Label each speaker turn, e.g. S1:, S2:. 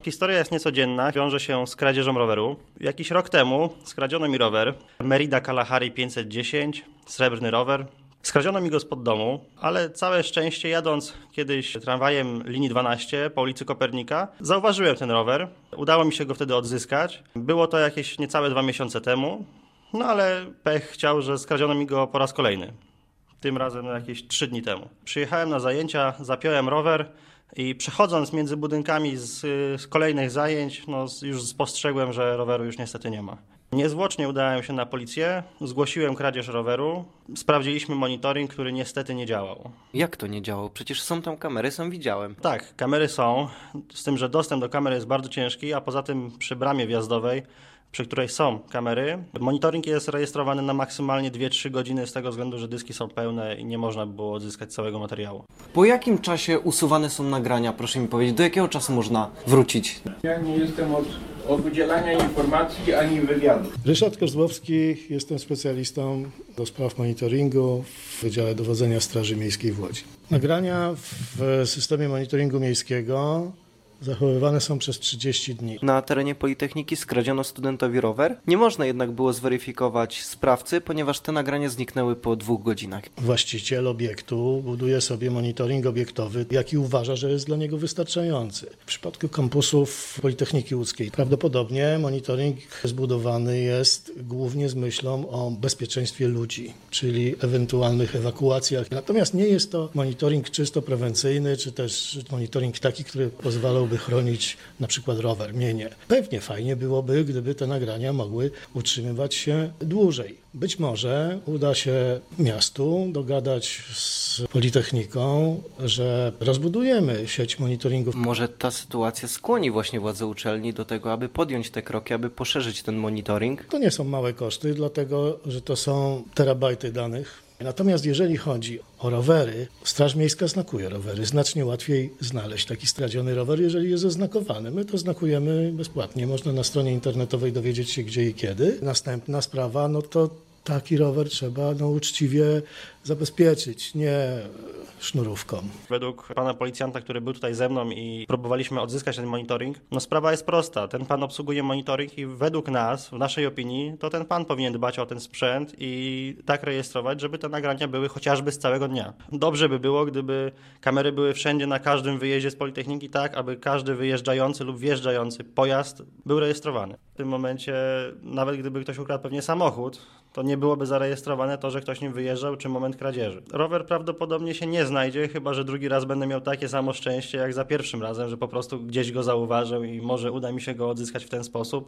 S1: Historia jest niecodzienna, wiąże się z kradzieżą roweru. Jakiś rok temu skradziono mi rower Merida Kalahari 510, srebrny rower. Skradziono mi go spod domu, ale całe szczęście jadąc kiedyś tramwajem linii 12 po ulicy Kopernika, zauważyłem ten rower. Udało mi się go wtedy odzyskać. Było to jakieś niecałe 2 miesiące temu, no ale pech chciał, że skradziono mi go po raz kolejny. Tym razem jakieś 3 dni temu. Przyjechałem na zajęcia, zapiąłem rower i przechodząc między budynkami z kolejnych zajęć, już spostrzegłem, że roweru już niestety nie ma. Niezwłocznie udałem się na policję, zgłosiłem kradzież roweru, sprawdziliśmy monitoring, który niestety nie działał.
S2: Jak to nie działało? Przecież są tam kamery, sam widziałem.
S1: Tak, kamery są, z tym, że dostęp do kamery jest bardzo ciężki, a poza tym przy bramie wjazdowej, przy której są kamery, monitoring jest rejestrowany na maksymalnie 2-3 godziny z tego względu, że dyski są pełne i nie można było odzyskać całego materiału.
S2: Po jakim czasie usuwane są nagrania, proszę mi powiedzieć? Do jakiego czasu można wrócić?
S3: Ja nie jestem od udzielania informacji ani wywiadu.
S4: Ryszard Kozłowski, jestem specjalistą do spraw monitoringu w Wydziale Dowodzenia Straży Miejskiej w Łodzi. Nagrania w systemie monitoringu miejskiego zachowywane są przez 30 dni.
S2: Na terenie Politechniki skradziono studentowi rower. Nie można jednak było zweryfikować sprawcy, ponieważ te nagrania zniknęły po 2 godzinach.
S4: Właściciel obiektu buduje sobie monitoring obiektowy, jaki uważa, że jest dla niego wystarczający. W przypadku kampusów Politechniki Łódzkiej prawdopodobnie monitoring zbudowany jest głównie z myślą o bezpieczeństwie ludzi, czyli ewentualnych ewakuacjach. Natomiast nie jest to monitoring czysto prewencyjny, czy też monitoring taki, który pozwalał chronić na przykład rower. Nie. Pewnie fajnie byłoby, gdyby te nagrania mogły utrzymywać się dłużej. Być może uda się miastu dogadać z Politechniką, że rozbudujemy sieć monitoringów.
S2: Może ta sytuacja skłoni właśnie władze uczelni do tego, aby podjąć te kroki, aby poszerzyć ten monitoring?
S4: To nie są małe koszty, dlatego że to są terabajty danych. Natomiast jeżeli chodzi o rowery, Straż Miejska znakuje rowery. Znacznie łatwiej znaleźć taki skradziony rower, jeżeli jest oznakowany. My to znakujemy bezpłatnie. Można na stronie internetowej dowiedzieć się gdzie i kiedy. Następna sprawa, to taki rower trzeba uczciwie zabezpieczyć, nie sznurówką.
S1: Według pana policjanta, który był tutaj ze mną i próbowaliśmy odzyskać ten monitoring, sprawa jest prosta. Ten pan obsługuje monitoring i według nas, w naszej opinii, to ten pan powinien dbać o ten sprzęt i tak rejestrować, żeby te nagrania były chociażby z całego dnia. Dobrze by było, gdyby kamery były wszędzie na każdym wyjeździe z Politechniki, tak aby każdy wyjeżdżający lub wjeżdżający pojazd był rejestrowany. W tym momencie, nawet gdyby ktoś ukradł pewnie samochód, to nie byłoby zarejestrowane to, że ktoś nim wyjeżdżał, czy moment kradzieży. Rower prawdopodobnie się nie znajdzie, chyba że drugi raz będę miał takie samo szczęście jak za pierwszym razem, że po prostu gdzieś go zauważę i może uda mi się go odzyskać w ten sposób.